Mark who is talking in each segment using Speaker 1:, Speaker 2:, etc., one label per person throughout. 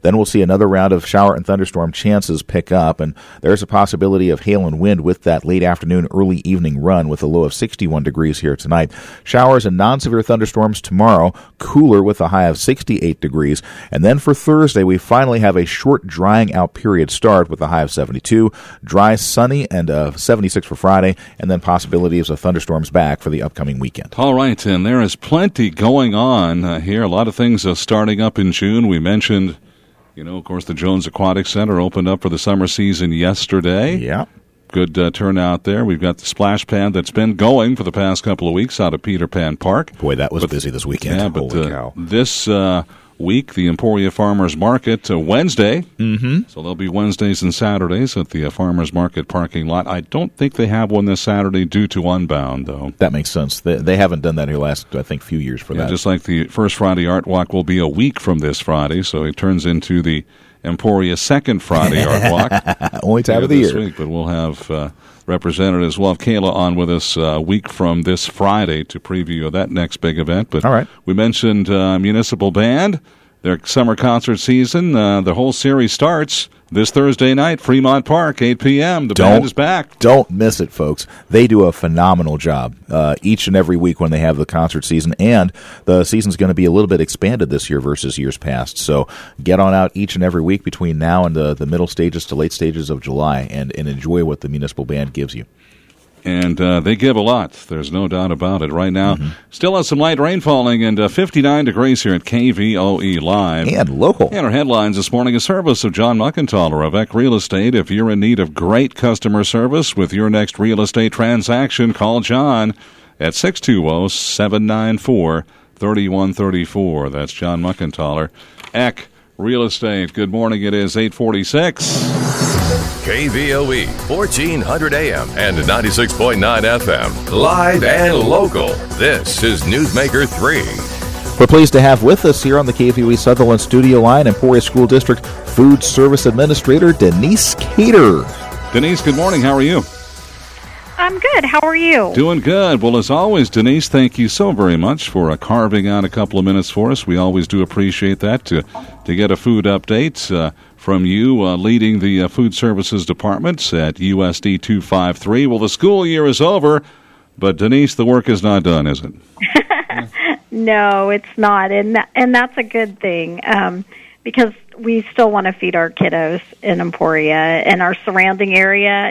Speaker 1: Then we'll see another round of shower and thunderstorm chances pick up, and there's a possibility of hail and wind with that late afternoon, early evening run with a low of 61 degrees here tonight. Showers and non-severe thunderstorms tomorrow, cooler with a high of 68 degrees. And then for Thursday, we finally have a short drying out period start with a high of 72, dry, sunny, and 76 for Friday, and then possibilities of thunderstorms back for the upcoming weekend.
Speaker 2: All right, and there is plenty going on here. A lot of things starting up in June. We mentioned, of course, the Jones Aquatic Center opened up for the summer season yesterday.
Speaker 1: Yeah.
Speaker 2: Good turnout there. We've got the splash pad that's been going for the past couple of weeks out of Peter Pan Park.
Speaker 1: Boy, that was busy this weekend.
Speaker 2: Yeah, but
Speaker 1: holy cow.
Speaker 2: This week, the Emporia Farmers Market, Wednesday. Mm-hmm. So there'll be Wednesdays and Saturdays at the Farmers Market parking lot. I don't think they have one this Saturday due to Unbound, though.
Speaker 1: That makes sense. They haven't done that here last, I think, few years for that.
Speaker 2: Just like the First Friday Art Walk will be a week from this Friday, so it turns into the Emporia Second Friday Art Walk.
Speaker 1: Only time of the year.
Speaker 2: Week, but we'll have representatives. We'll have Kayla on with us a week from this Friday to preview that next big event. But
Speaker 1: all right.
Speaker 2: We mentioned Municipal Band, their summer concert season. The whole series starts this Thursday night, Fremont Park, 8 p.m. The band is back.
Speaker 1: Don't miss it, folks. They do a phenomenal job each and every week when they have the concert season, and the season's going to be a little bit expanded this year versus years past. So get on out each and every week between now and the middle stages to late stages of July and enjoy what the Municipal Band gives you.
Speaker 2: And they give a lot. There's no doubt about it. Right now, still has some light rain falling, and 59 degrees here at KVOE Live.
Speaker 1: And local.
Speaker 2: And our headlines this morning, a service of John Muckenthaler of Eck Real Estate. If you're in need of great customer service with your next real estate transaction, call John at 620-794-3134. That's John Muckenthaler, Eck Real Estate. Good morning. It is 8:46.
Speaker 3: KVOE, 1400 AM and 96.9 FM. Live and local. This is Newsmaker 3.
Speaker 1: We're pleased to have with us here on the KVOE Sutherland studio line Emporia School District Food Service Administrator Denise Cater.
Speaker 2: Denise, good morning. How are you?
Speaker 4: I'm good. How are you?
Speaker 2: Doing good. Well, as always, Denise, thank you so very much for carving out a couple of minutes for us. We always do appreciate that to get a food update from you leading the food services departments at USD 253. Well, the school year is over, but Denise, the work is not done, is it?
Speaker 4: No, it's not, and that's a good thing because we still want to feed our kiddos in Emporia and our surrounding area.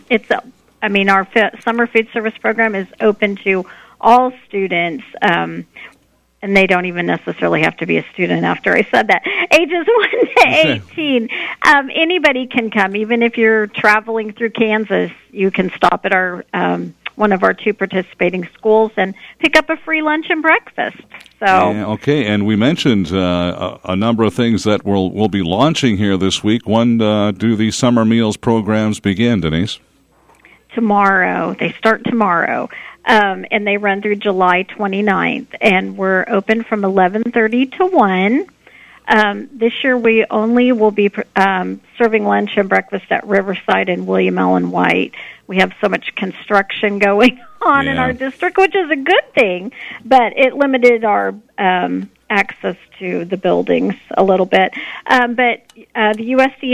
Speaker 4: Our summer food service program is open to all students, and they don't even necessarily have to be a student after I said that. Ages 1 to 18. Anybody can come. Even if you're traveling through Kansas, you can stop at our one of our 2 participating schools and pick up a free lunch and breakfast. So
Speaker 2: okay, and we mentioned a number of things that we'll be launching here this week. When do the summer meals programs begin, Denise?
Speaker 4: Tomorrow. They start tomorrow. And they run through July 29th, and we're open from 11:30 to 1. This year we only will be serving lunch and breakfast at Riverside and William Allen White. We have so much construction going on in our district, which is a good thing, but it limited our access to the buildings a little bit. But the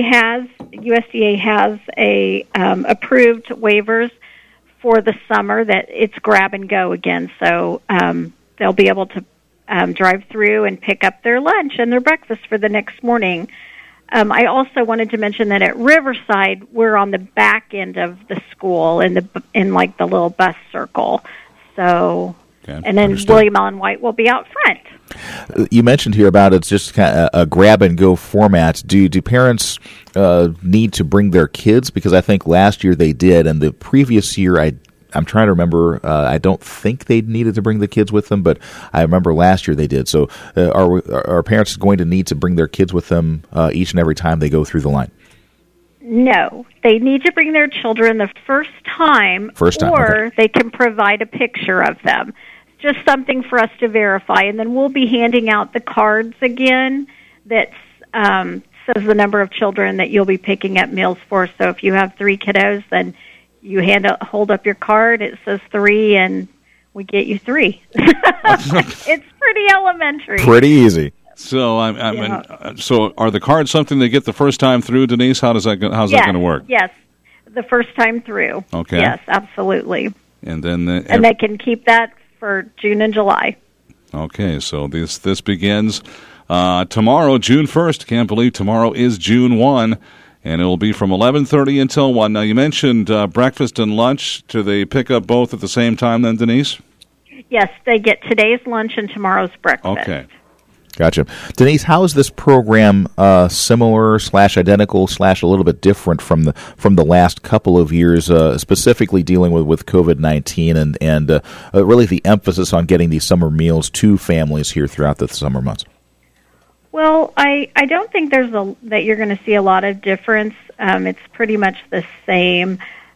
Speaker 4: USDA has approved waivers for the summer that it's grab and go again. So they'll be able to drive through and pick up their lunch and their breakfast for the next morning. I also wanted to mention that at Riverside, we're on the back end of the school in the little bus circle. So,
Speaker 1: okay,
Speaker 4: and then
Speaker 1: understood.
Speaker 4: William Allen White will be out front.
Speaker 1: You mentioned here about it's just kind of a grab and go format. Do parents need to bring their kids? Because I think last year they did, and the previous year I'm trying to remember. I don't think they needed to bring the kids with them, but I remember last year they did. So are parents going to need to bring their kids with them each and every time they go through the line?
Speaker 4: No, they need to bring their children the first time, or
Speaker 1: okay.
Speaker 4: They can provide a picture of them. Just something for us to verify, and then we'll be handing out the cards again that says the number of children that you'll be picking up meals for. So if you have 3 kiddos, then you hold up your card, it says 3, and we get you 3. It's pretty elementary.
Speaker 1: Pretty easy.
Speaker 2: So so are the cards something they get the first time through, Denise? How's that going to work?
Speaker 4: Yes, the first time through.
Speaker 2: Okay.
Speaker 4: Yes, absolutely.
Speaker 2: And then
Speaker 4: and they can keep that for June and July.
Speaker 2: Okay, so this begins tomorrow, June 1st. Can't believe tomorrow is June 1, and it will be from 11:30 until 1. Now, you mentioned breakfast and lunch. Do they pick up both at the same time then, Denise?
Speaker 4: Yes, they get today's lunch and tomorrow's breakfast.
Speaker 2: Okay.
Speaker 1: Gotcha. Denise, how is this program similar / identical / a little bit different from the last couple of years, specifically dealing with COVID-19 and really the emphasis on getting these summer meals to families here throughout the summer months?
Speaker 4: Well, I don't think that you're going to see a lot of difference. It's pretty much the same.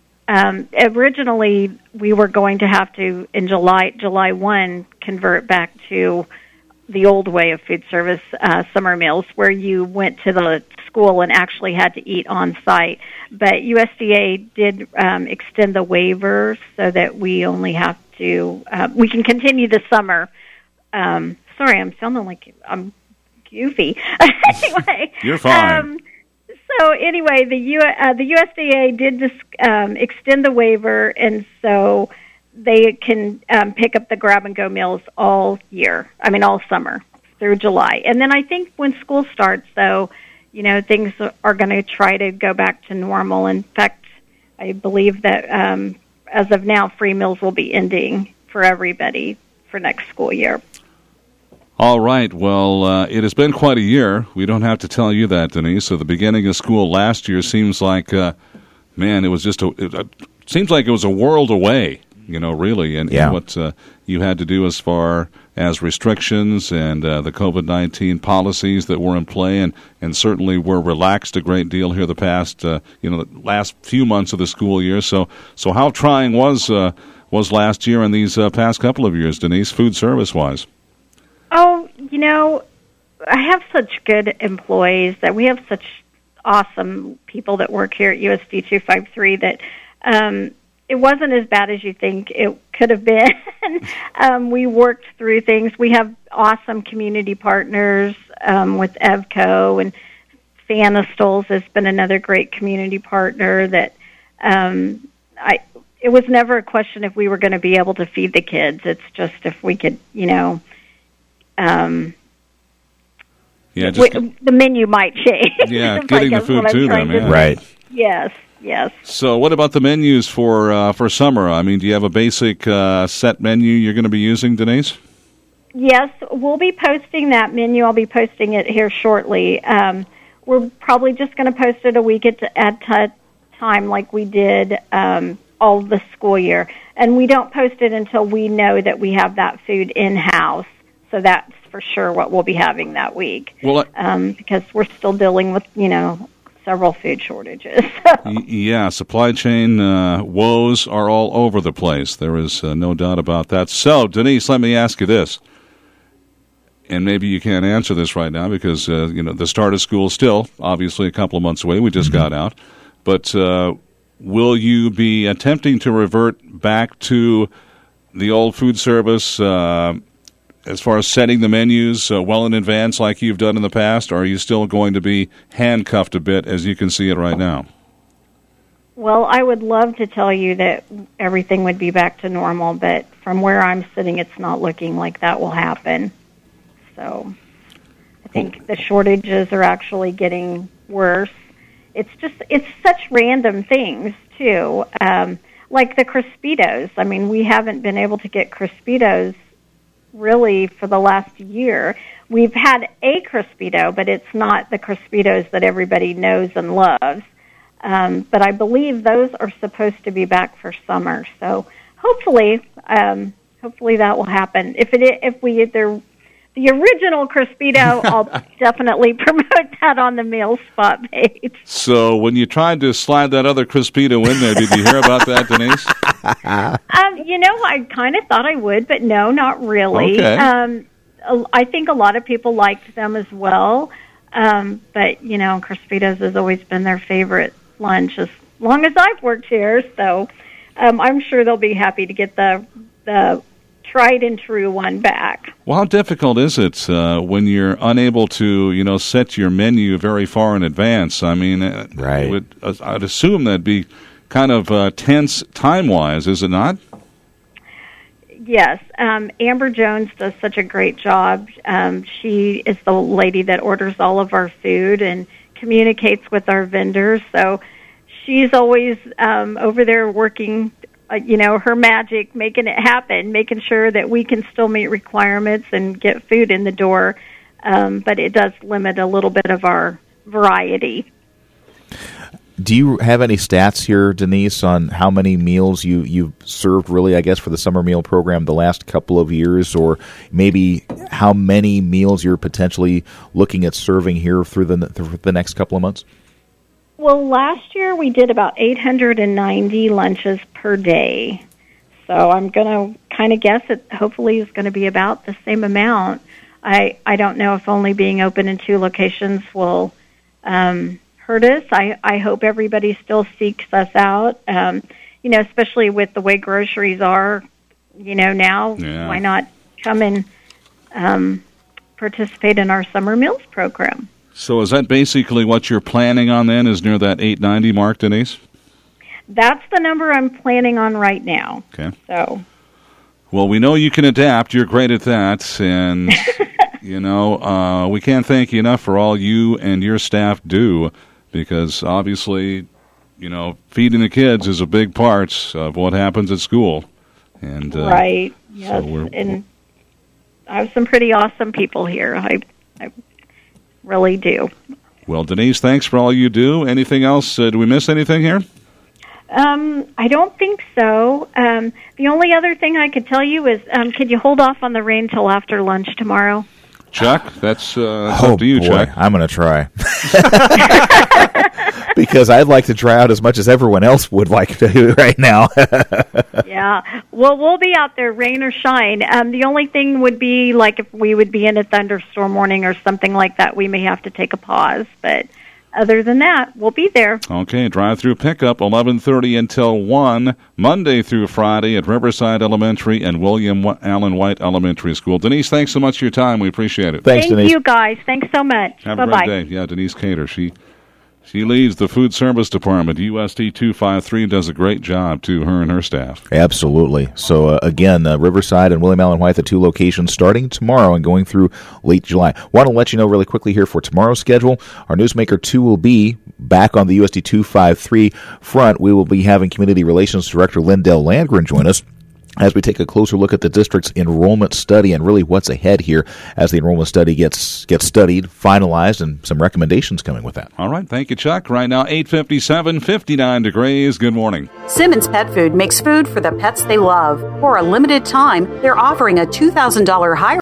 Speaker 4: Originally, we were going to have to, in July 1, convert back to the old way of food service summer meals, where you went to the school and actually had to eat on site. But USDA did extend the waivers so that we only have to, we can continue the summer. Sorry, I'm sounding like I'm goofy. Anyway.
Speaker 2: You're fine.
Speaker 4: So anyway, the USDA did extend the waiver, and so they can pick up the grab-and-go meals all summer through July. And then I think when school starts, though, things are going to try to go back to normal. In fact, I believe that as of now, free meals will be ending for everybody for next school year.
Speaker 2: All right. Well, it has been quite a year. We don't have to tell you that, Denise. So the beginning of school last year seems like, it was just it seems like it was a world away, really, and what you had to do as far as restrictions and the COVID-19 policies that were in play, and certainly were relaxed a great deal here the past, the last few months of the school year. So how trying was last year and these past couple of years, Denise, food service-wise?
Speaker 4: Oh, I have such good employees that we have such awesome people that work here at USD 253 that it wasn't as bad as you think it could have been. We worked through things. We have awesome community partners with EVCO, and Fanistals has been another great community partner that it was never a question if we were going to be able to feed the kids. It's just if we could, the menu might change.
Speaker 2: Yeah, getting the food to them. Yeah.
Speaker 1: Right.
Speaker 4: Yes.
Speaker 2: So what about the menus for summer? I mean, do you have a basic set menu you're going to be using, Denise?
Speaker 4: Yes, we'll be posting that menu. I'll be posting it here shortly. We're probably just going to post it a week at a time like we did all the school year. And we don't post it until we know that we have that food in-house. So that's for sure what we'll be having that week.
Speaker 2: Well,
Speaker 4: because we're still dealing with, several food shortages.
Speaker 2: Yeah, supply chain woes are all over the place. There is no doubt about that. So, Denise, let me ask you this. And maybe you can't answer this right now because, the start of school is still obviously a couple of months away. We just got out. But will you be attempting to revert back to the old food service as far as setting the menus well in advance like you've done in the past, or are you still going to be handcuffed a bit as you can see it right now?
Speaker 4: Well, I would love to tell you that everything would be back to normal, but from where I'm sitting, it's not looking like that will happen. So I think the shortages are actually getting worse. It's such random things, too, like the Crispitos. I mean, we haven't been able to get Crispitos really for the last year. We've had a Crispito, but it's not the Crispitos that everybody knows and loves. But I believe those are supposed to be back for summer. So hopefully that will happen. If the original Crispito, I'll definitely promote that on the meal spot page.
Speaker 2: So when you tried to slide that other Crispito in there, did you hear about that, Denise?
Speaker 4: I kind of thought I would, but no, not really.
Speaker 2: Okay.
Speaker 4: I think a lot of people liked them as well. But, Crispitos has always been their favorite lunch as long as I've worked here. So I'm sure they'll be happy to get the tried and true one back.
Speaker 2: Well, how difficult is it when you're unable to, set your menu very far in advance? I mean,
Speaker 1: right.
Speaker 2: I'd assume that'd be kind of tense time-wise, is it not?
Speaker 4: Yes. Amber Jones does such a great job. She is the lady that orders all of our food and communicates with our vendors. So she's always over there working, her magic, making it happen, making sure that we can still meet requirements and get food in the door. But it does limit a little bit of our variety.
Speaker 1: Do you have any stats here, Denise, on how many meals you've served, really, I guess, for the summer meal program the last couple of years, or maybe how many meals you're potentially looking at serving here through the next couple of months?
Speaker 4: Well, last year we did about 890 lunches per day. So I'm going to kind of guess it hopefully is going to be about the same amount. I don't know if only being open in 2 locations will hurt us. I hope everybody still seeks us out, especially with the way groceries are, now.
Speaker 2: Yeah.
Speaker 4: Why not come and participate in our summer meals program?
Speaker 2: So is that basically what you're planning on then, is near that 890 mark, Denise?
Speaker 4: That's the number I'm planning on right now.
Speaker 2: Okay.
Speaker 4: So.
Speaker 2: Well, we know you can adapt. You're great at that. And, we can't thank you enough for all you and your staff do, because obviously, feeding the kids is a big part of what happens at school. And
Speaker 4: right. Yes.
Speaker 2: So
Speaker 4: and I have some pretty awesome people here. I really do.
Speaker 2: Well, Denise, thanks for all you do. Anything else? Do we miss anything here?
Speaker 4: I don't think so. The only other thing I could tell you is, could you hold off on the rain till after lunch tomorrow?
Speaker 2: Chuck, that's up to you,
Speaker 1: boy.
Speaker 2: Chuck.
Speaker 1: I'm going to try. Because I'd like to try out as much as everyone else would like to right now.
Speaker 4: Yeah. Well, we'll be out there, rain or shine. The only thing would be, like, if we would be in a thunderstorm warning or something like that, we may have to take a pause. But other than that, we'll be there.
Speaker 2: Okay, drive-through pickup, 11:30 until 1, Monday through Friday at Riverside Elementary and William Allen White Elementary School. Denise, thanks so much for your time. We appreciate it.
Speaker 1: Thanks, Denise.
Speaker 4: Thank you, guys. Thanks so much.
Speaker 2: Have
Speaker 4: Bye-bye.
Speaker 2: a great day. Yeah, Denise Cater. She leads the food service department. USD 253 does a great job, too, her and her staff.
Speaker 1: Absolutely. So, again, Riverside and William Allen White, the 2 locations, starting tomorrow and going through late July. Want to let you know really quickly here for tomorrow's schedule, our Newsmaker 2 will be back on the USD 253 front. We will be having Community Relations Director Lindell Landgren join us as we take a closer look at the district's enrollment study and really what's ahead here as the enrollment study gets studied, finalized, and some recommendations coming with that.
Speaker 2: All right. Thank you, Chuck. Right now, 8:57, 59 degrees. Good morning.
Speaker 5: Simmons Pet Food makes food for the pets they love. For a limited time, they're offering a $2,000 hire